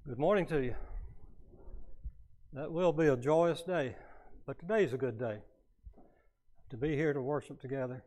Good morning to you. That will be a joyous day, but today's a good day to be here to worship together.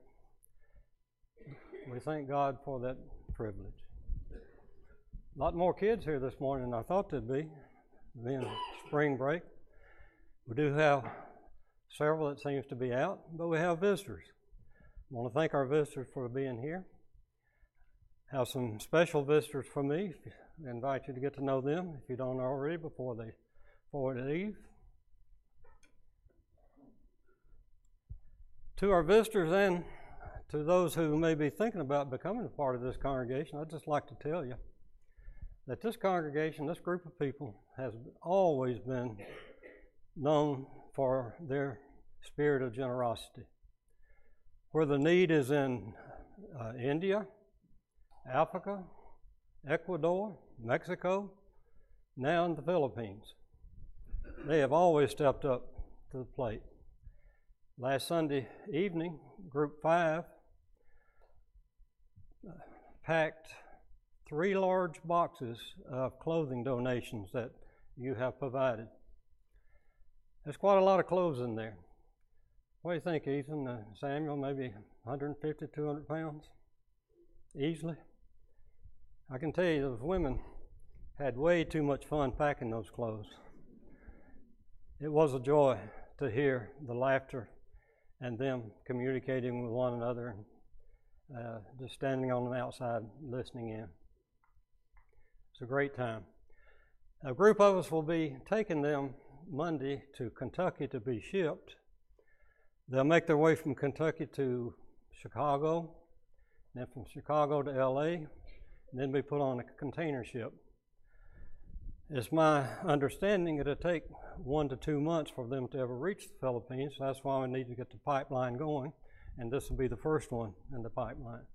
We thank God for that privilege. A lot more kids here this morning than I thought there'd be, being spring break. We do have several that seems to be out, but we have visitors. I want to thank our visitors for being here. Have some special visitors for me. I invite you to get to know them if you don't already before they leave. To our visitors and to those who may be thinking about becoming a part of this congregation, I'd just like to tell you that this congregation, this group of people, has always been known for their spirit of generosity. Where the need is in India, Africa, Ecuador, Mexico, now in the Philippines. They have always stepped up to the plate. Last Sunday evening, Group 5 packed 3 large boxes of clothing donations that you have provided. There's quite a lot of clothes in there. What do you think, Ethan? Samuel, maybe 150, 200 pounds? Easily? I can tell you those women had way too much fun packing those clothes. It was a joy to hear the laughter and them communicating with one another and just standing on the outside listening in. It's a great time. A group of us will be taking them Monday to Kentucky to be shipped. They'll make their way from Kentucky to Chicago, then from Chicago to LA, and then be put on a container ship. It's my understanding it'll take 1 to 2 months for them to ever reach the Philippines. So that's why we need to get the pipeline going, and this will be the first one in the pipeline.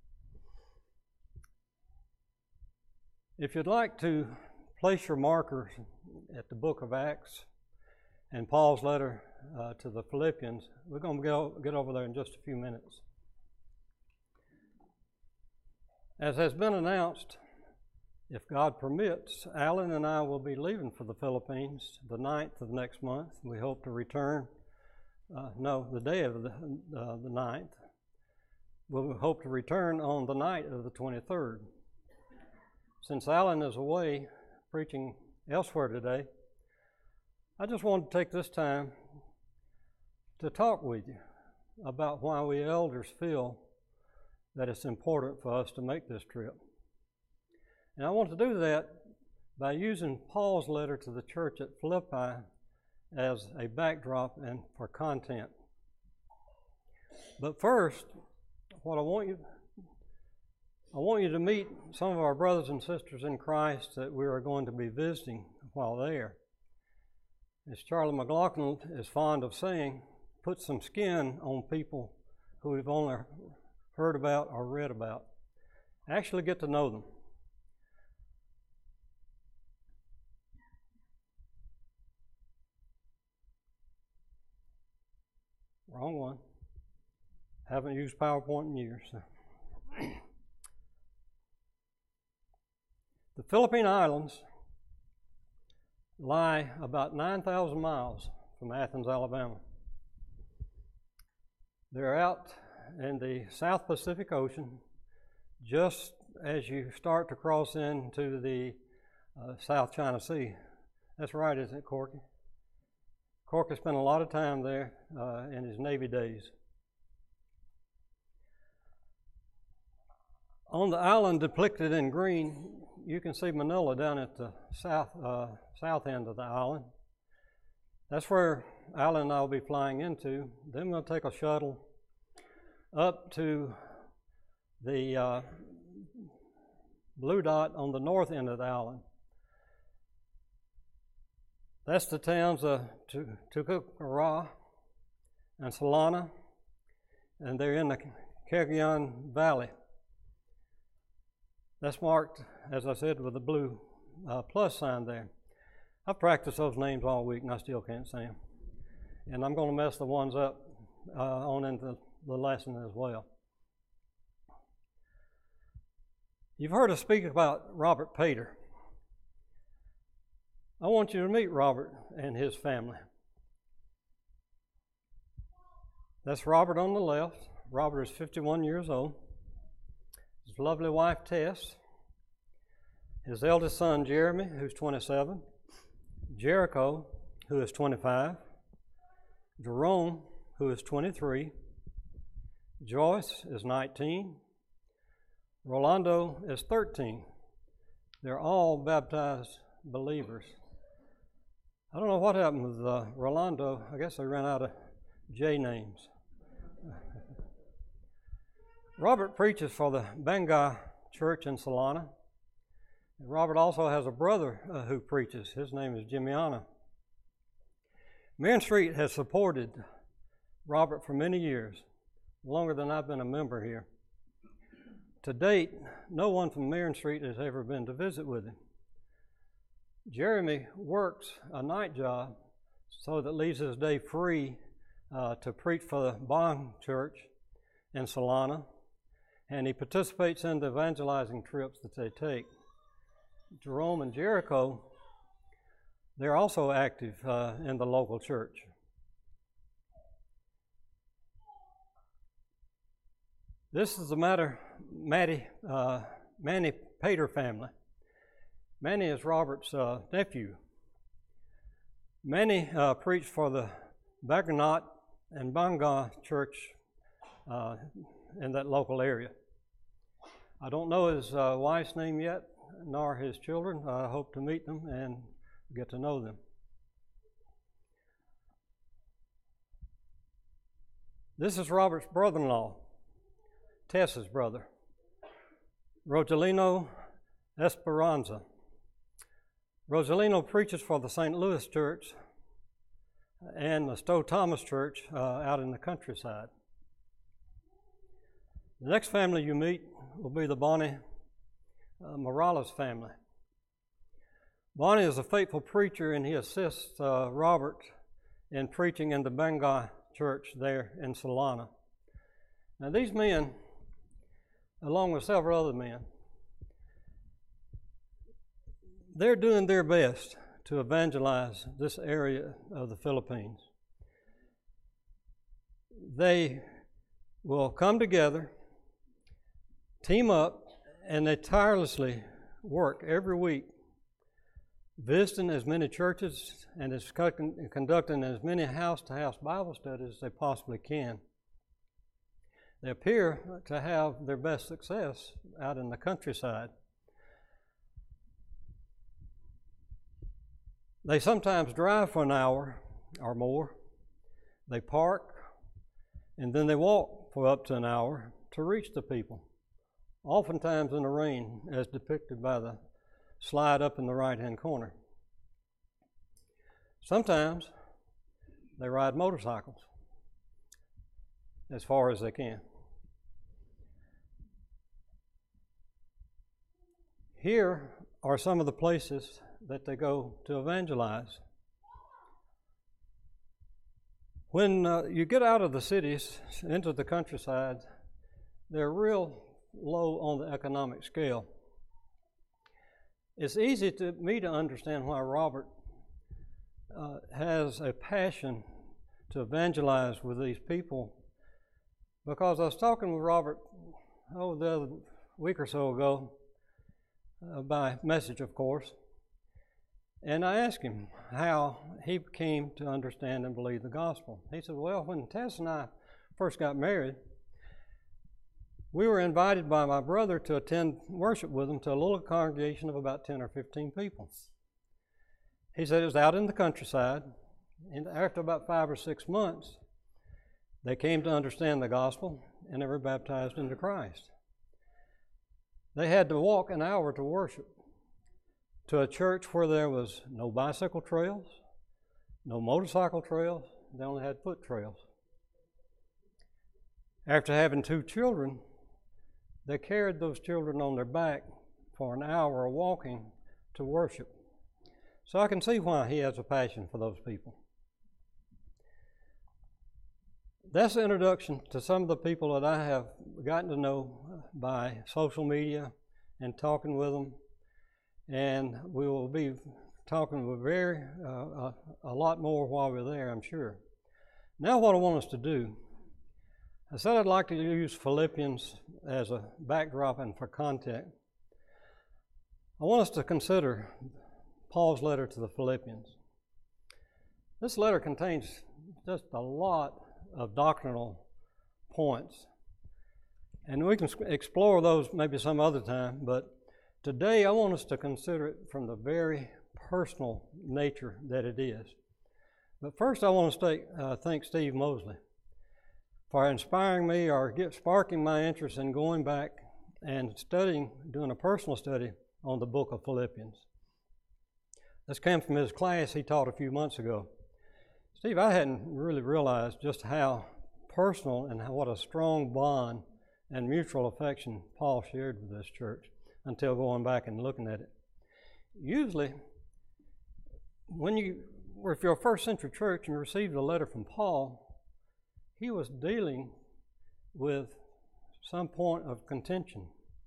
If you'd like to place your markers at the book of Acts and Paul's letter to the Philippians, we're going to get over there in just a few minutes. As has been announced, if God permits, Alan and I will be leaving for the Philippines the 9th of next month. We hope to return, the day of the 9th. We hope to return on the night of the 23rd. Since Alan is away preaching elsewhere today, I just want to take this time to talk with you about why we elders feel that it's important for us to make this trip. And I want to do that by using Paul's letter to the church at Philippi as a backdrop and for content. But first, what I want you to meet some of our brothers and sisters in Christ that we are going to be visiting while there. As Charlie McLaughlin is fond of saying, put some skin on people who we've only heard about or read about. Actually get to know them. Wrong one. Haven't used PowerPoint in years. The Philippine Islands lie about 9,000 miles from Athens, Alabama. They're out in the South Pacific Ocean, just as you start to cross into the South China Sea. That's right, isn't it, Corky? Corky spent a lot of time there in his Navy days. On the island depicted in green, you can see Manila down at the south end of the island. That's where Alan and I will be flying into. Then we'll take a shuttle up to the blue dot on the north end of the island. That's the towns of Tuguegarao and Solana, and they're in the Cagayan Valley. That's marked, as I said, with the blue plus sign there. I've practiced those names all week and I still can't say them. And I'm going to mess the ones up on into the lesson as well. You've heard us speak about Robert Pater. I want you to meet Robert and his family. That's Robert on the left. Robert is 51 years old. His lovely wife, Tess. His eldest son, Jeremy, who's 27. Jericho, who is 25. Jerome, who is 23. Joyce is 19. Rolando is 13. They're all baptized believers. I don't know what happened with Rolando. I guess they ran out of J names. Robert preaches for the Bangor Church in Solana. Robert also has a brother who preaches. His name is Jimiana. Marion Street has supported Robert for many years, longer than I've been a member here. To date, no one from Marion Street has ever been to visit with him. Jeremy works a night job so that leaves his day free to preach for the Bond Church in Solana, and he participates in the evangelizing trips that they take. Jerome and Jericho, they're also active in the local church. This is the Manny Pater family. Manny is Robert's nephew. Manny preached for the Bagnot and Bangor Church in that local area. I don't know his wife's name yet, nor his children. I hope to meet them and get to know them. This is Robert's brother-in-law, Tess's brother, Rogelino Esperanza. Rogelino preaches for the St. Louis Church and the Stowe Thomas Church out in the countryside. The next family you meet will be the Bonnie Morales family. Bonnie is a faithful preacher, and he assists Robert in preaching in the Bangor Church there in Solana. Now these men, along with several other men, they're doing their best to evangelize this area of the Philippines. They will come together, team up, and they tirelessly work every week, visiting as many churches and conducting as many house-to-house Bible studies as they possibly can. They appear to have their best success out in the countryside. They sometimes drive for an hour or more. They park, and then they walk for up to an hour to reach the people, oftentimes in the rain, as depicted by the slide up in the right-hand corner. Sometimes they ride motorcycles as far as they can. Here are some of the places that they go to evangelize. When you get out of the cities into the countryside, they're real low on the economic scale. It's easy to me to understand why Robert has a passion to evangelize with these people, because I was talking with Robert the other week or so ago, by message of course, and I asked him how he came to understand and believe the gospel. He said, well, when Tess and I first got married, we were invited by my brother to attend worship with him to a little congregation of about 10 or 15 people. He said it was out in the countryside, and after about 5 or 6 months, they came to understand the gospel and they were baptized into Christ. They had to walk an hour to worship to a church where there was no bicycle trails, no motorcycle trails. They only had foot trails. After having 2 children, they carried those children on their back for an hour walking to worship. So I can see why he has a passion for those people. That's the introduction to some of the people that I have gotten to know by social media and talking with them. And we will be talking with a lot more while we're there, I'm sure. Now what I want us to do, I said I'd like to use Philippians as a backdrop and for context. I want us to consider Paul's letter to the Philippians. This letter contains just a lot of doctrinal points, and we can explore those maybe some other time, but today I want us to consider it from the very personal nature that it is. But first I want to thank Steve Mosley for inspiring me or sparking my interest in going back and doing a personal study on the book of Philippians. This came from his class he taught a few months ago. Steve, I hadn't really realized just how personal and what a strong bond and mutual affection Paul shared with this church until going back and looking at it. Usually, if you're a first century church and you received a letter from Paul, he was dealing with some point of contention,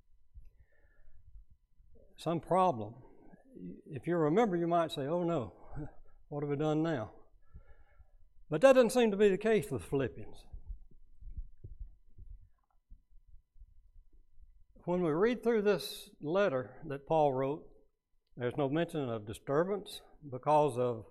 some problem. If you remember, you might say, oh no, what have we done now? But that doesn't seem to be the case with Philippians. When we read through this letter that Paul wrote, there's no mention of disturbance because of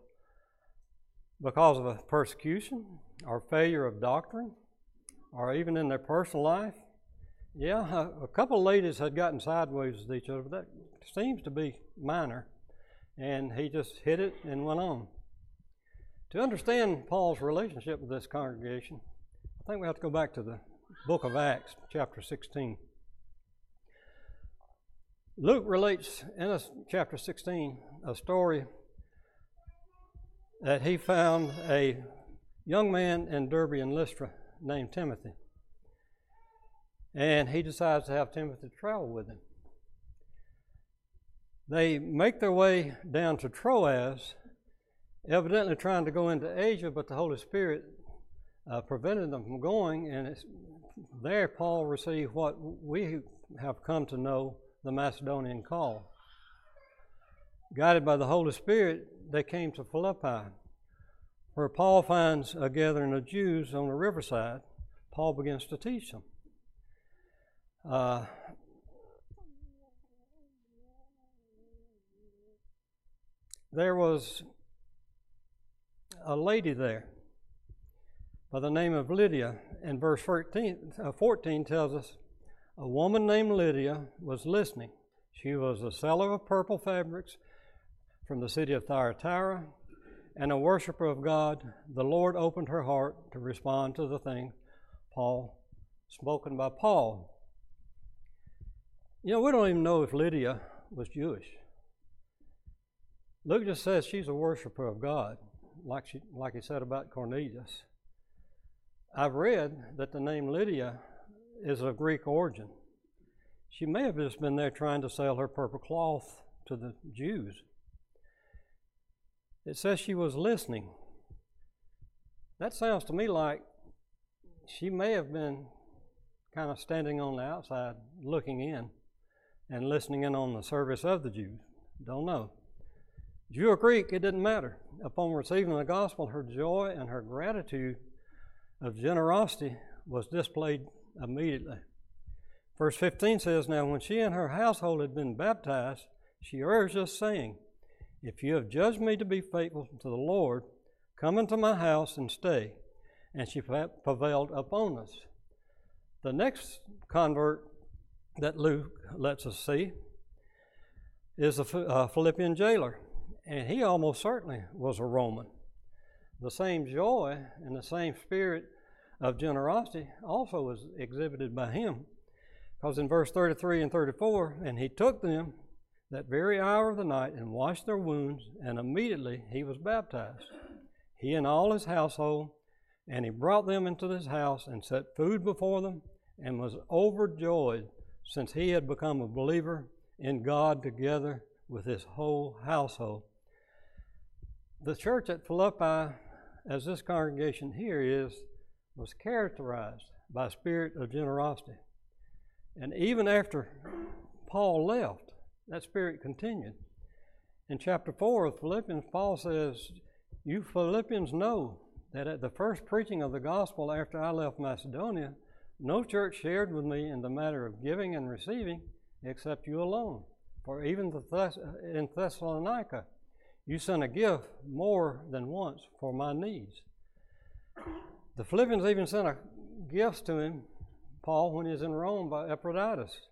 a persecution or failure of doctrine or even in their personal life. Yeah, a couple of ladies had gotten sideways with each other, but that seems to be minor. And he just hit it and went on. To understand Paul's relationship with this congregation, I think we have to go back to the book of Acts, chapter 16. Luke relates in chapter 16 a story that he found a young man in Derbe and Lystra named Timothy. And he decides to have Timothy travel with him. They make their way down to Troas, evidently trying to go into Asia, but the Holy Spirit prevented them from going, and there Paul received what we have come to know the Macedonian call. Guided by the Holy Spirit, they came to Philippi, where Paul finds a gathering of Jews on the riverside. Paul begins to teach them. There was a lady there by the name of Lydia, and verse 14 tells us, a woman named Lydia was listening. She was a seller of purple fabrics from the city of Thyatira and a worshiper of God. The Lord opened her heart to respond to the thing spoken by Paul. You know, we don't even know if Lydia was Jewish. Luke just says she's a worshiper of God, like he said about Cornelius. I've read that the name Lydia is of Greek origin. She may have just been there trying to sell her purple cloth to the Jews. It says she was listening. That sounds to me like she may have been kind of standing on the outside looking in and listening in on the service of the Jews. Don't know. Jew or Greek, it didn't matter. Upon receiving the gospel, her joy and her gratitude of generosity was displayed immediately. Verse 15 says, now when she and her household had been baptized, she urged us, saying, if you have judged me to be faithful to the Lord, come into my house and stay. And she prevailed upon us. The next convert that Luke lets us see is a Philippian jailer, and he almost certainly was a Roman. The same joy and the same spirit of generosity also was exhibited by him, because in verse 33 and 34, and he took them that very hour of the night and washed their wounds, and immediately he was baptized, he and all his household, and he brought them into his house and set food before them, and was overjoyed, since he had become a believer in God together with his whole household. The church at Philippi, as this congregation here is, was characterized by a spirit of generosity. And even after Paul left, that spirit continued. In chapter 4 of Philippians, Paul says, "You Philippians know that at the first preaching of the gospel after I left Macedonia, no church shared with me in the matter of giving and receiving except you alone. For even in Thessalonica, you sent a gift more than once for my needs." The Philippians even sent a gift to him, Paul, when he was in Rome by Epaphroditus.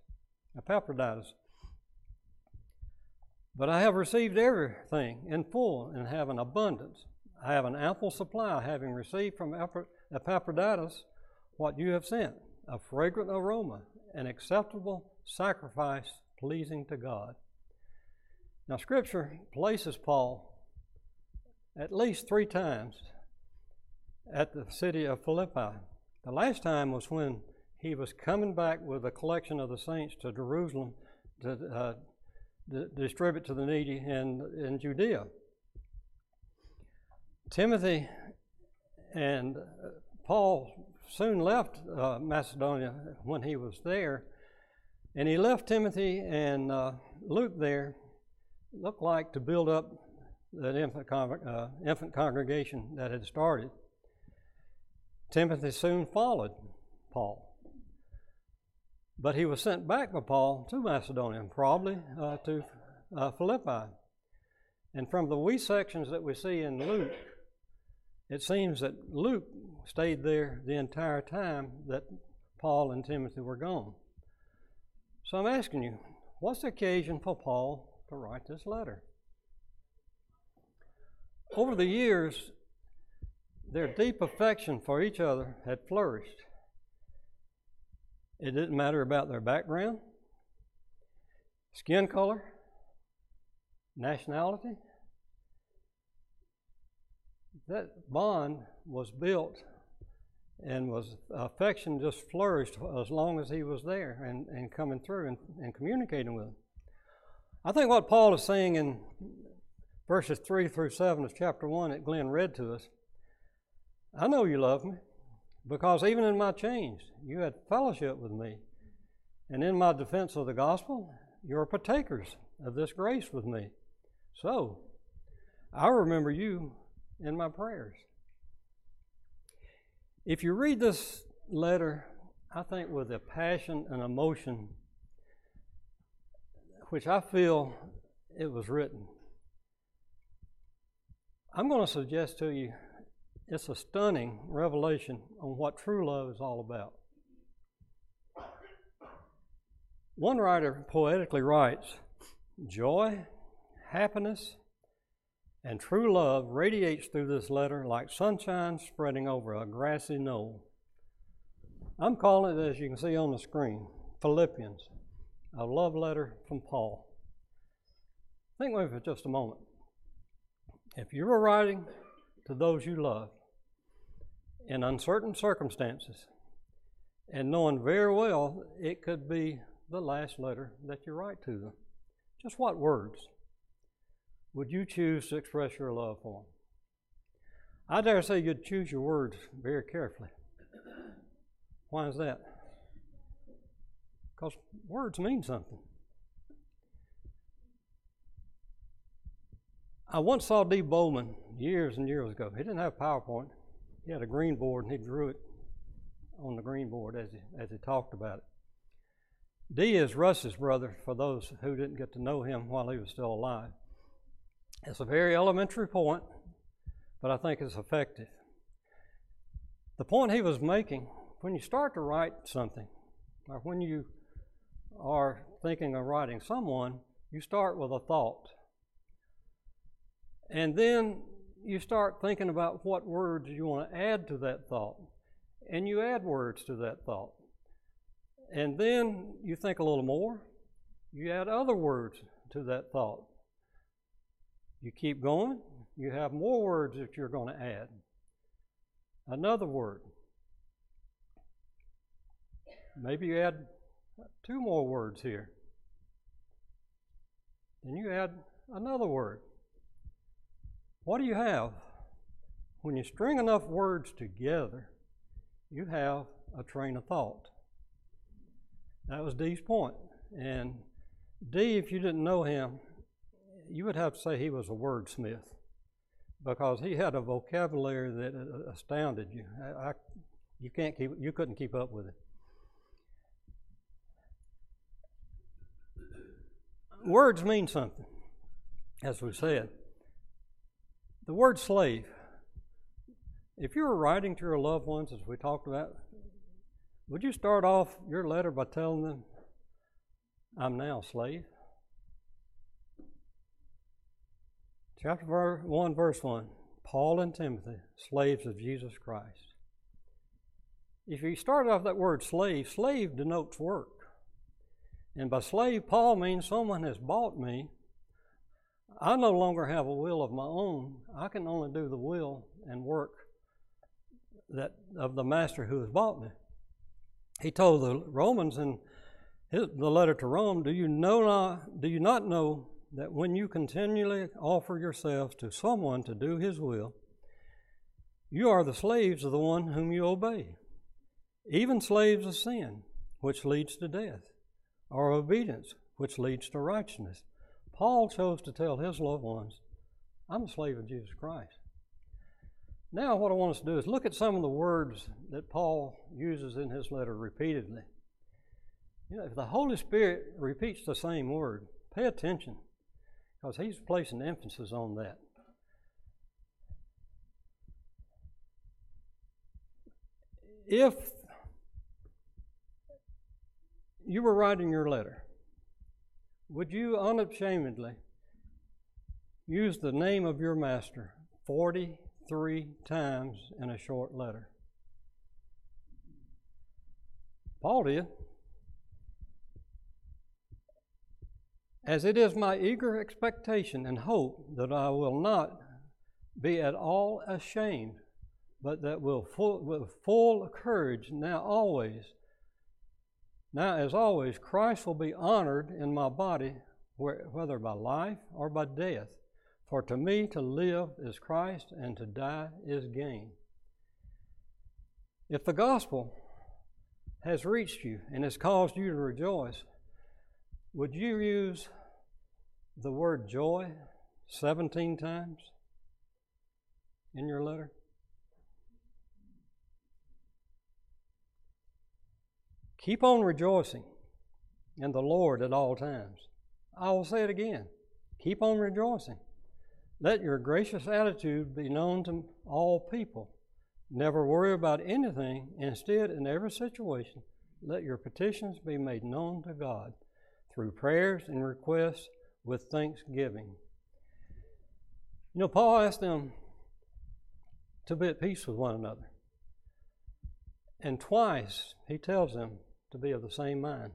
"But I have received everything in full and have an abundance. I have an ample supply, having received from Epaphroditus what you have sent, a fragrant aroma, an acceptable sacrifice pleasing to God." Now, Scripture places Paul at least 3 times at the city of Philippi. The last time was when he was coming back with a collection of the saints to Jerusalem to distribute to the needy in Judea. Timothy and Paul soon left Macedonia when he was there, and he left Timothy and Luke there, looked like to build up that infant congregation that had started. Timothy soon followed Paul. But he was sent back by Paul to Macedonia, probably to Philippi. And from the wee sections that we see in Luke, it seems that Luke stayed there the entire time that Paul and Timothy were gone. So I'm asking you, what's the occasion for Paul to write this letter? Over the years, their deep affection for each other had flourished. It didn't matter about their background, skin color, nationality. That bond was built, and affection just flourished as long as he was there and coming through and communicating with them. I think what Paul is saying in verses 3 through 7 of chapter 1 that Glenn read to us, I know you love me, because even in my chains, you had fellowship with me. And in my defense of the gospel, you are partakers of this grace with me. So, I remember you in my prayers. If you read this letter, I think with a passion and emotion, which I feel it was written, I'm going to suggest to you it's a stunning revelation on what true love is all about. One writer poetically writes, "Joy, happiness, and true love radiates through this letter like sunshine spreading over a grassy knoll." I'm calling it, as you can see on the screen, Philippians, a love letter from Paul. Think with me for just a moment. If you were writing to those you love in uncertain circumstances, and knowing very well it could be the last letter that you write to them, just what words would you choose to express your love for them? I dare say you'd choose your words very carefully. Why is that? Because words mean something. I once saw D. Bowman years and years ago. He didn't have PowerPoint. He had a green board, and he drew it on the green board as he talked about it. D is Russ's brother, for those who didn't get to know him while he was still alive. It's a very elementary point, but I think it's effective. The point he was making, when you start to write something, or when you are thinking of writing someone, you start with a thought. And then you start thinking about what words you want to add to that thought. And you add words to that thought. And then you think a little more. You add other words to that thought. You keep going. You have more words that you're going to add. Another word. Maybe you add 2 more words here. Then you add another word. What do you have? When you string enough words together, you have a train of thought. That was Dee's point. And Dee, if you didn't know him, you would have to say he was a wordsmith, because he had a vocabulary that astounded you. You couldn't keep up with it. Words mean something, as we said. The word slave, if you were writing to your loved ones, as we talked about, would you start off your letter by telling them, I'm now a slave? Chapter 1, verse 1, Paul and Timothy, slaves of Jesus Christ. If you start off that word slave, slave denotes work. And by slave, Paul means someone has bought me. I no longer have a will of my own. I can only do the will and work that of the master who has bought me. He told the Romans in the letter to Rome, do you not know that when you continually offer yourselves to someone to do his will, you are the slaves of the one whom you obey, even slaves of sin, which leads to death, or obedience, which leads to righteousness. Paul chose to tell his loved ones, I'm a slave of Jesus Christ. Now what I want us to do is look at some of the words that Paul uses in his letter repeatedly. You know, if the Holy Spirit repeats the same word, pay attention, because he's placing emphasis on that. If you were writing your letter, would you unashamedly use the name of your master 43 times in a short letter? Paul did. As it is my eager expectation and hope that I will not be at all ashamed, but that with full courage now as always, Christ will be honored in my body, whether by life or by death. For to me to live is Christ, and to die is gain. If the gospel has reached you and has caused you to rejoice, would you use the word joy 17 times in your letter? Keep on rejoicing in the Lord at all times. I will say it again. Keep on rejoicing. Let your gracious attitude be known to all people. Never worry about anything. Instead, in every situation, let your petitions be made known to God through prayers and requests with thanksgiving. You know, Paul asked them to be at peace with one another. And twice he tells them to be of the same mind.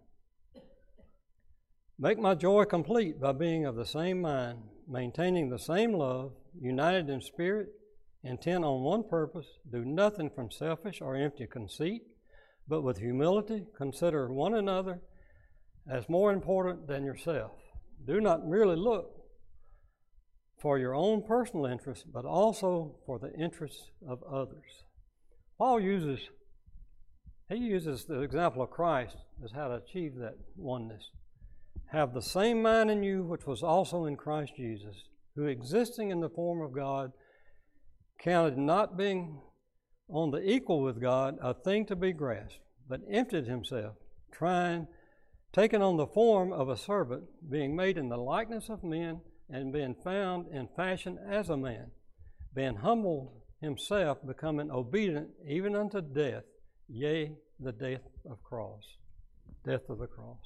Make my joy complete by being of the same mind, maintaining the same love, united in spirit, intent on one purpose. Do nothing from selfish or empty conceit, but with humility consider one another as more important than yourself. Do not merely look for your own personal interests, but also for the interests of others. Paul uses the example of Christ as how to achieve that oneness. Have the same mind in you which was also in Christ Jesus, who existing in the form of God, counted not being on the equal with God a thing to be grasped, but emptied himself, taking on the form of a servant, being made in the likeness of men, and being found in fashion as a man, being humbled himself, becoming obedient even unto death, yea, the death of the cross.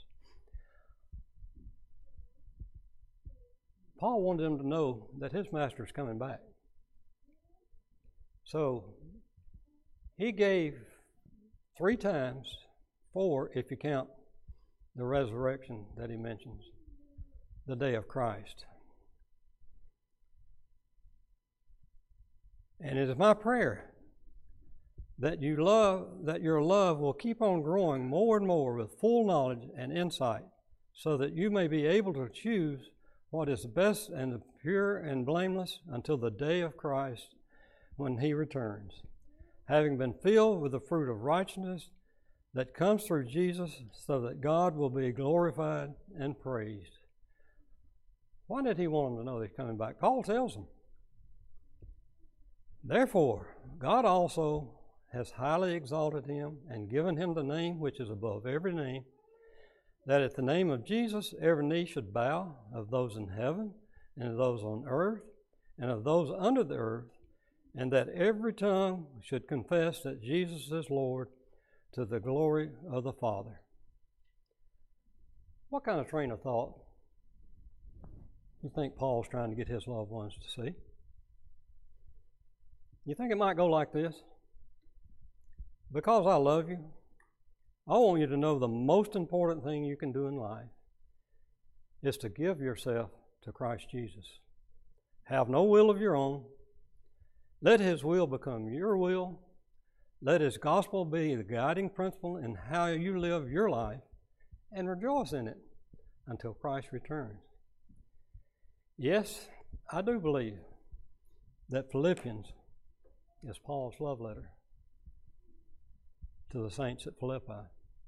Paul wanted them to know that his master is coming back. So he gave 3 times, 4 if you count the resurrection that he mentions, the day of Christ. And it is my prayer that your love will keep on growing more and more with full knowledge and insight, so that you may be able to choose what is best and pure and blameless until the day of Christ when he returns, having been filled with the fruit of righteousness that comes through Jesus, so that God will be glorified and praised. Why did he want them to know that he's coming back? Paul tells them, therefore, God also has highly exalted him and given him the name which is above every name, that at the name of Jesus every knee should bow, of those in heaven, and of those on earth, and of those under the earth, and that every tongue should confess that Jesus is Lord, to the glory of the Father. What kind of train of thought you think Paul's trying to get his loved ones to see? You think it might go like this? Because I love you, I want you to know the most important thing you can do in life is to give yourself to Christ Jesus. Have no will of your own. Let His will become your will. Let His gospel be the guiding principle in how you live your life, and rejoice in it until Christ returns. Yes, I do believe that Philippians is Paul's love letter to the saints at Philippi.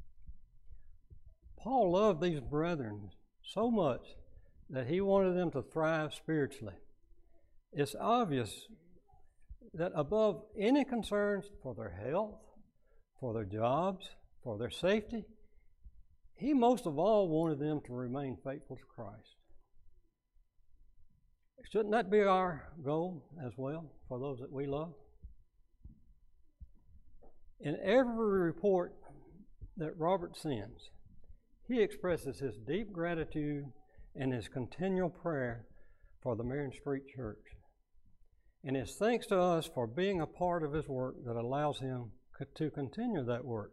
Paul loved these brethren so much that he wanted them to thrive spiritually. It's obvious that above any concerns for their health, for their jobs, for their safety, he most of all wanted them to remain faithful to Christ. Shouldn't that be our goal as well for those that we love? In every report that Robert sends, he expresses his deep gratitude and his continual prayer for the Marion Street Church. And it's thanks to us for being a part of his work that allows him to continue that work.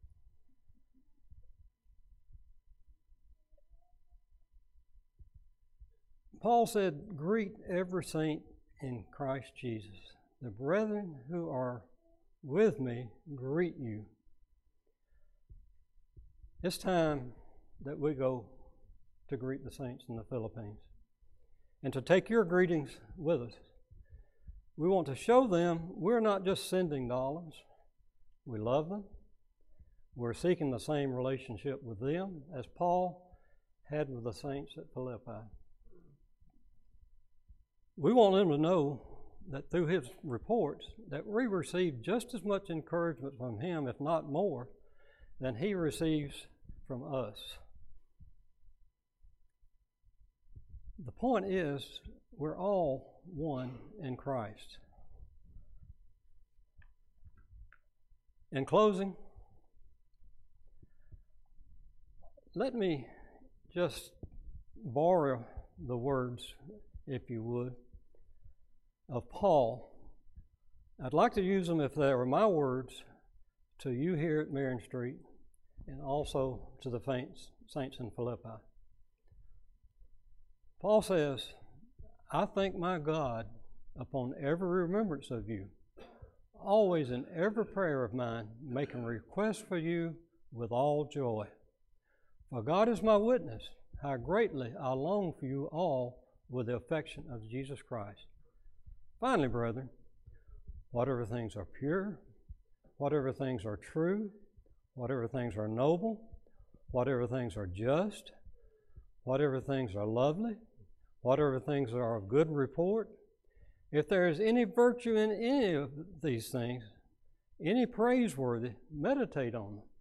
Paul said, greet every saint in Christ Jesus. The brethren who are with me greet you. It's time that we go to greet the saints in the Philippines and to take your greetings with us. We want to show them we're not just sending dollars. We love them. We're seeking the same relationship with them as Paul had with the saints at Philippi. We want them to know that through his reports that we receive just as much encouragement from him, if not more, than he receives from us. The point is, we're all one in Christ. In closing, let me just borrow the words, if you would, of Paul. I'd like to use them, if they were my words, to you here at Marion Street and also to the saints in Philippi. Paul says, I thank my God upon every remembrance of you, always in every prayer of mine, making request for you with all joy. For God is my witness, how greatly I long for you all with the affection of Jesus Christ. Finally, brethren, whatever things are pure, whatever things are true, whatever things are noble, whatever things are just, whatever things are lovely, whatever things are of good report, if there is any virtue in any of these things, any praiseworthy, meditate on them.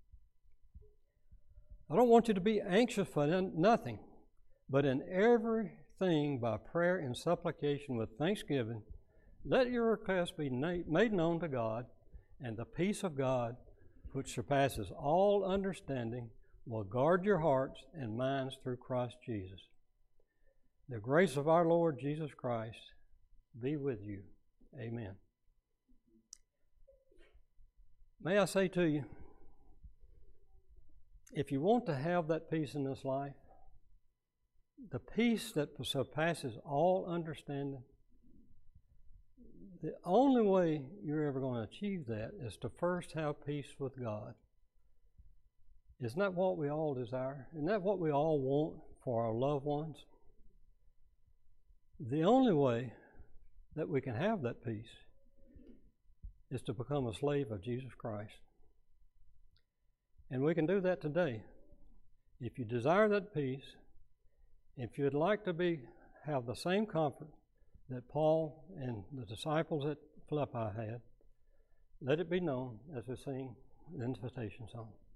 I don't want you to be anxious for nothing, but in everything by prayer and supplication with thanksgiving, let your requests be made known to God, and the peace of God, which surpasses all understanding, will guard your hearts and minds through Christ Jesus. The grace of our Lord Jesus Christ be with you. Amen. May I say to you, if you want to have that peace in this life, the peace that surpasses all understanding, the only way you're ever going to achieve that is to first have peace with God. Isn't that what we all desire? Isn't that what we all want for our loved ones? The only way that we can have that peace is to become a slave of Jesus Christ. And we can do that today. If you desire that peace, if you'd like to have the same comfort that Paul and the disciples at Philippi had. Let it be known as we sing the invitation song.